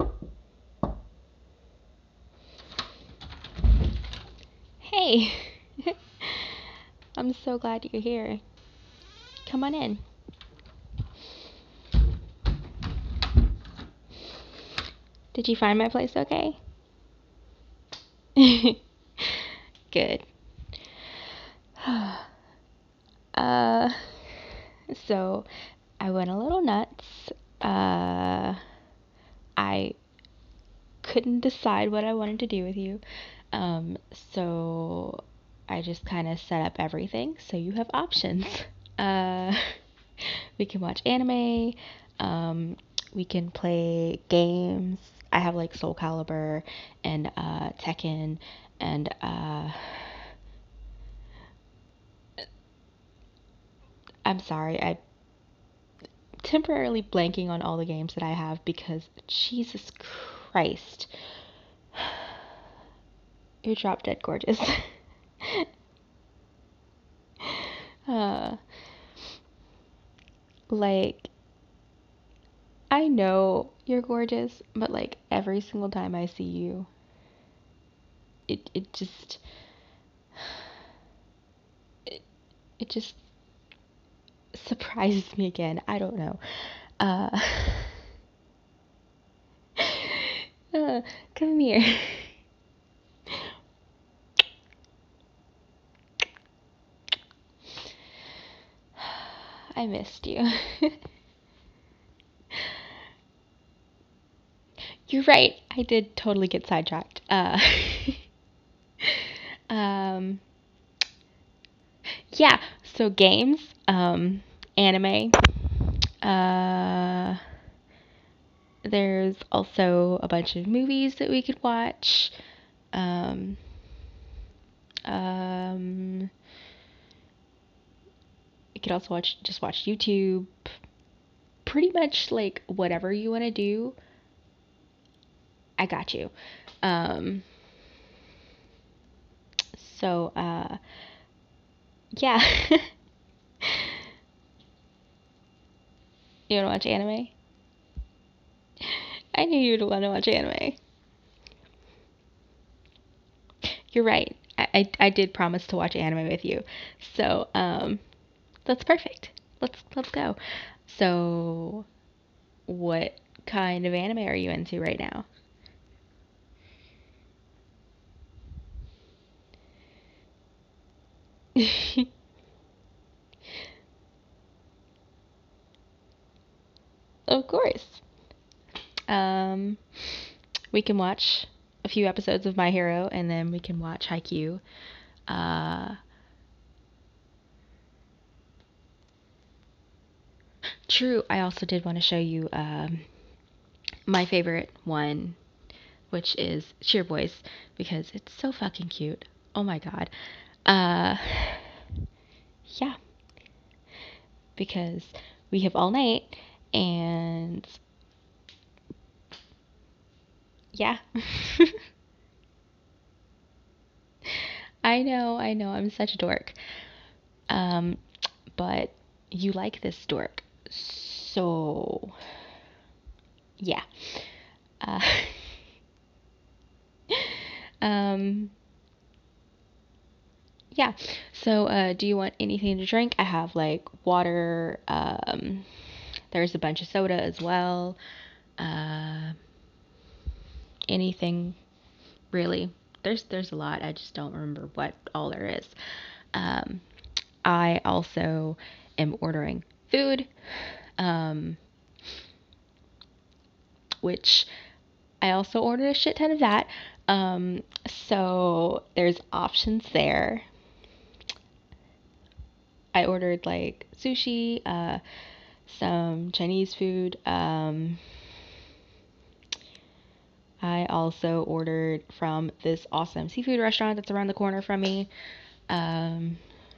Hey, I'm so glad you're here. Come on in. Did you find my place okay? Good. uh, so I went a little nuts. Uh, I couldn't decide what I wanted to do with you. So I just kind of set up everything so you have options. Uh, we can watch anime. Um, we can play games. I have like Soul Calibur and Tekken and I'm sorry, I temporarily blanking on all the games that I have because Jesus Christ, you're drop dead gorgeous. uh, like I know you're gorgeous, but like every single time I see you, it just it, it just surprises me again. I don't know. Uh, uh come here. I missed you. You're right. I did totally get sidetracked. Um, yeah. So games, anime. Uh, there's also a bunch of movies that we could watch. Um, um, you could also watch YouTube. Pretty much like whatever you want to do, I got you. Um, so yeah. You want to watch anime? I knew you'd want to watch anime. You're right. I did promise to watch anime with you. So that's perfect. Let's go. So what kind of anime are you into right now? Of course. Um, we can watch a few episodes of My Hero, and then we can watch Haikyuu. Uh, True. I also did want to show you my favorite one, which is Cheer Boys, because it's so fucking cute. Oh my god. Uh, yeah, because we have all night, and yeah. I know, I'm such a dork. Um, but you like this dork. So, yeah. Uh, um, yeah. So do you want anything to drink? I have like water. There's a bunch of soda as well. Uh, anything really. There's a lot. I just don't remember what all there is. Um, I also am ordering food, um, which I also ordered a shit ton of that. So there's options there. I ordered like sushi, some Chinese food. I also ordered from this awesome seafood restaurant that's around the corner from me. Um,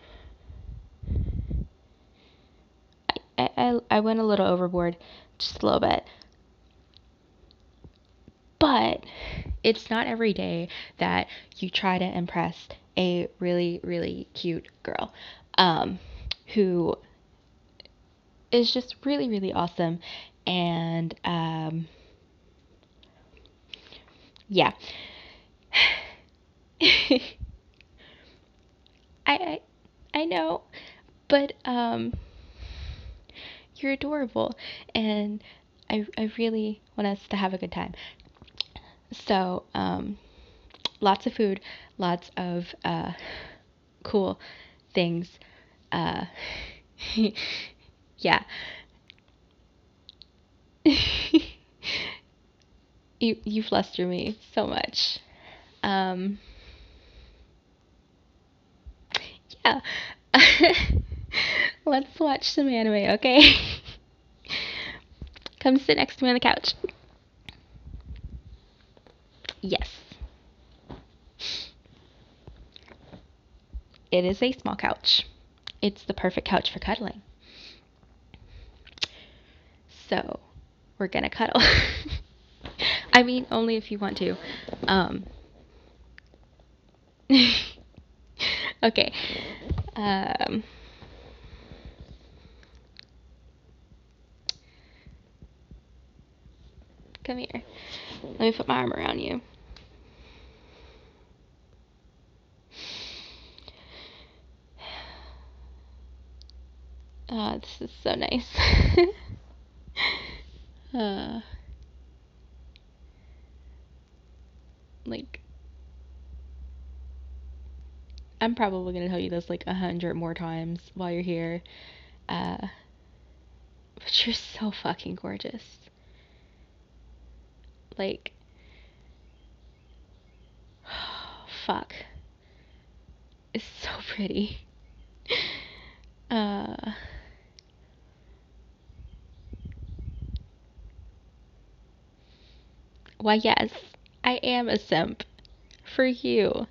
I went a little overboard, just a little bit. But it's not every day that you try to impress a really, really cute girl um, who is just really, really awesome. And Yeah. I I know, but you're adorable, and I really want us to have a good time. So, lots of food, lots of cool things. Uh, yeah. You fluster me so much. Um, yeah. Let's watch some anime, okay? Come sit next to me on the couch. Yes. It is a small couch. It's the perfect couch for cuddling. So, we're gonna cuddle. I mean, only if you want to. Um, okay. Um, come here. Let me put my arm around you. This is so nice. uh, like, I'm probably gonna tell you this like 100 more times while you're here. Uh, but you're so fucking gorgeous. Like, fuck. It's so pretty. Uh, why, yes, I am a simp for you.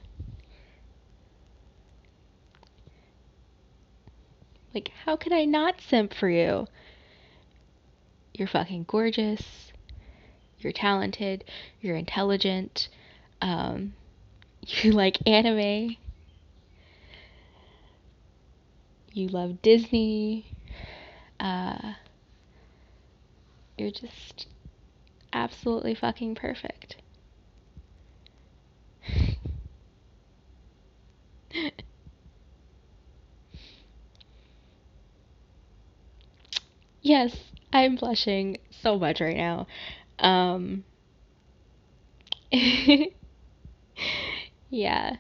Like, how could I not simp for you? You're fucking gorgeous. You're talented. You're intelligent. Um, you like anime. You love Disney. Uh, you're just absolutely fucking perfect. Yes, I'm blushing so much right now. Um, yeah.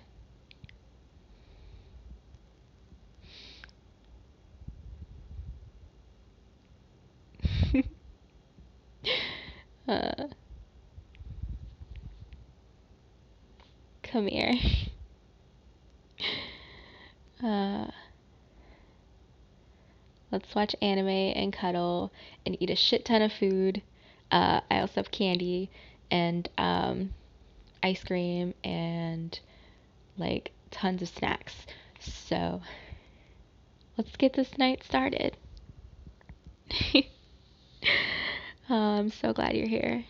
uh, come here. Uh, let's watch anime and cuddle and eat a shit ton of food. I also have candy and ice cream and like tons of snacks. So let's get this night started. I'm so glad you're here.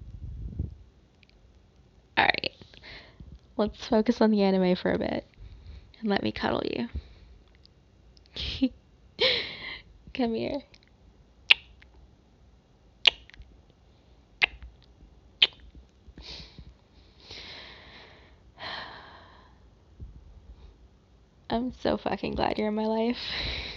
Alright, let's focus on the anime for a bit and let me cuddle you. Come here. I'm so fucking glad you're in my life.